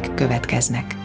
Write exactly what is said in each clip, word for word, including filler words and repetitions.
híreink következnek.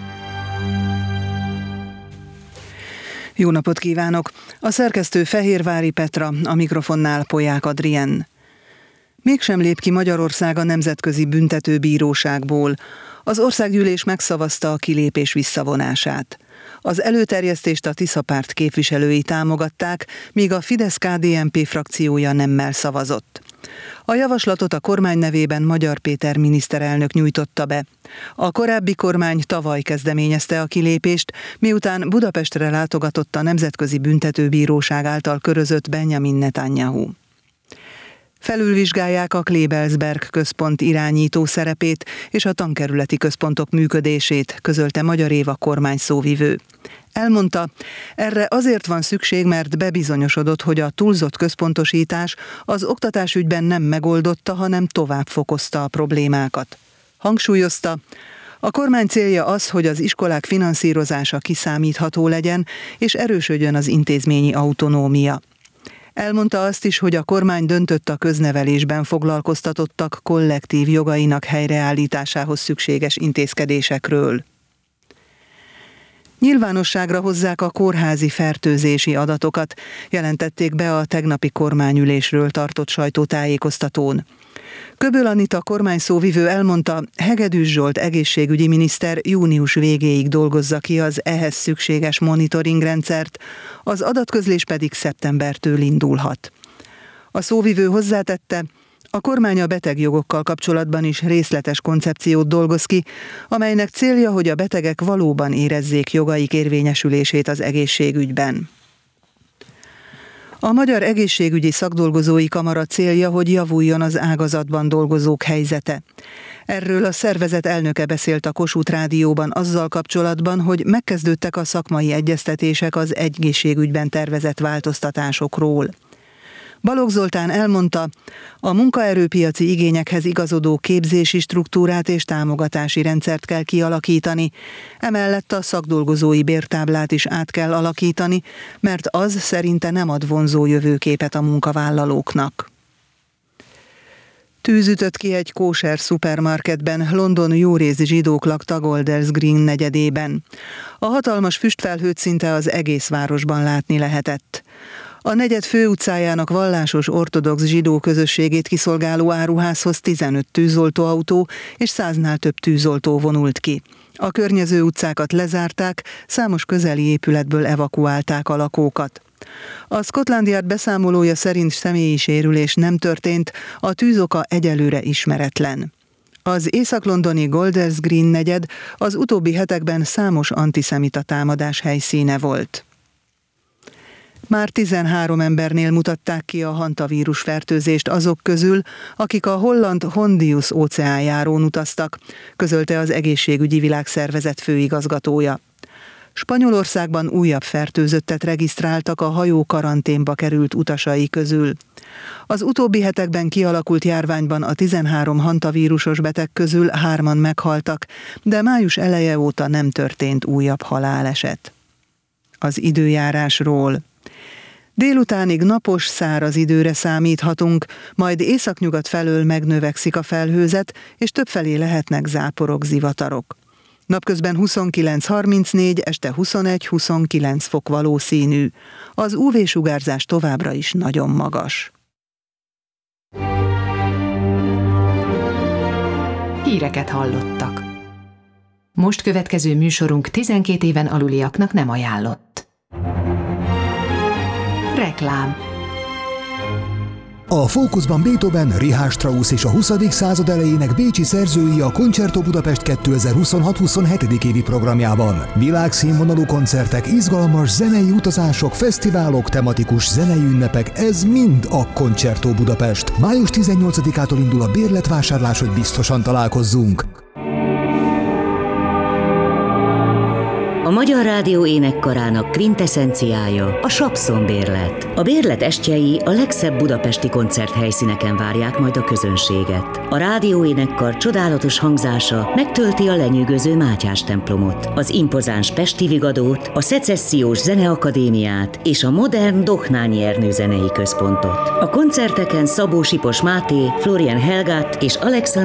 Jó napot kívánok! A szerkesztő Fehérvári Petra, a mikrofonnál Polyák Adrien. Mégsem lép ki Magyarország a Nemzetközi Büntetőbíróságból. Az országgyűlés megszavazta a kilépés visszavonását. Az előterjesztést a Tisza párt képviselői támogatták, míg a Fidesz-ká dé en pé frakciója nemmel szavazott. A javaslatot a kormány nevében Magyar Péter miniszterelnök nyújtotta be. A korábbi kormány tavaly kezdeményezte a kilépést, miután Budapestre látogatott a Nemzetközi Büntetőbíróság által körözött Benjamin Netanyahu. Felülvizsgálják a Klebelsberg központ irányító szerepét és a tankerületi központok működését, közölte Magyar Éva kormányszóvivő. Elmondta, erre azért van szükség, mert bebizonyosodott, hogy a túlzott központosítás az oktatásügyben nem megoldotta, hanem tovább fokozta a problémákat. Hangsúlyozta, a kormány célja az, hogy az iskolák finanszírozása kiszámítható legyen, és erősödjön az intézményi autonómia. Elmondta azt is, hogy a kormány döntött a köznevelésben foglalkoztatottak kollektív jogainak helyreállításához szükséges intézkedésekről. Nyilvánosságra hozzák a kórházi fertőzési adatokat, jelentették be a tegnapi kormányülésről tartott sajtótájékoztatón. Köböl Anita kormányszóvivő elmondta, Hegedűs Zsolt egészségügyi miniszter június végéig dolgozza ki az ehhez szükséges monitoringrendszert, az adatközlés pedig szeptembertől indulhat. A szóvivő hozzátette, a kormány a betegjogokkal kapcsolatban is részletes koncepciót dolgoz ki, amelynek célja, hogy a betegek valóban érezzék jogaik érvényesülését az egészségügyben. A Magyar Egészségügyi Szakdolgozói Kamara célja, hogy javuljon az ágazatban dolgozók helyzete. Erről a szervezet elnöke beszélt a Kossuth Rádióban azzal kapcsolatban, hogy megkezdődtek a szakmai egyeztetések az egészségügyben tervezett változtatásokról. Balogh Zoltán elmondta, a munkaerőpiaci igényekhez igazodó képzési struktúrát és támogatási rendszert kell kialakítani, emellett a szakdolgozói bértáblát is át kell alakítani, mert az szerinte nem ad vonzó jövőképet a munkavállalóknak. Tűz ütött ki egy kóser szupermarketben, London jórész zsidók lakta Golders Green negyedében. A hatalmas füstfelhőt szinte az egész városban látni lehetett. A negyed főutcájának vallásos ortodox zsidó közösségét kiszolgáló áruházhoz tizenöt tűzoltóautó és száznál több tűzoltó vonult ki. A környező utcákat lezárták, számos közeli épületből evakuálták a lakókat. A Scotland Yard beszámolója szerint személyi sérülés nem történt, a tűzoka egyelőre ismeretlen. Az észak-londoni Golders Green negyed az utóbbi hetekben számos antiszemita támadás helyszíne volt. Már tizenhárom embernél mutatták ki a hantavírus fertőzést azok közül, akik a holland Hondius óceánjárón utaztak, közölte az Egészségügyi Világszervezet főigazgatója. Spanyolországban újabb fertőzöttet regisztráltak a hajó karanténba került utasai közül. Az utóbbi hetekben kialakult járványban a tizenhárom hantavírusos beteg közül hárman meghaltak, de május eleje óta nem történt újabb haláleset. Az időjárásról. Délutánig napos, száraz időre számíthatunk, majd északnyugat felől megnövekszik a felhőzet, és többfelé lehetnek záporok, zivatarok. Napközben huszonkilenc harmincnégy, este huszonegy huszonkilenc fok valószínű. Az ú vé-sugárzás továbbra is nagyon magas. Híreket hallottak. Most következő műsorunk tizenkét éven aluliaknak nem ajánlott. Reklám. A fókuszban Beethoven, Richard Strauss és a huszadik század elejének bécsi szerzői a Concerto Budapest kétezer-huszonhat huszonhetedik évi programjában. Világszínvonalú koncertek, izgalmas zenei utazások, fesztiválok, tematikus zenei ünnepek, ez mind a Concerto Budapest. május tizennyolcadikától indul a bérletvásárlás, hogy biztosan találkozzunk. A Magyar Rádió énekkarának kvinteszenciája a Sapszon bérlet. A bérlet estjei a legszebb budapesti koncerthelyszíneken várják majd a közönséget. A rádió énekkar csodálatos hangzása megtölti a lenyűgöző Mátyás templomot, az impozáns Pesti Vigadót, a Szecessziós Zeneakadémiát és a modern Dohnányi Ernő zenei központot. A koncerteken Szabó Sipos Máté, Florian Helgát és Alexander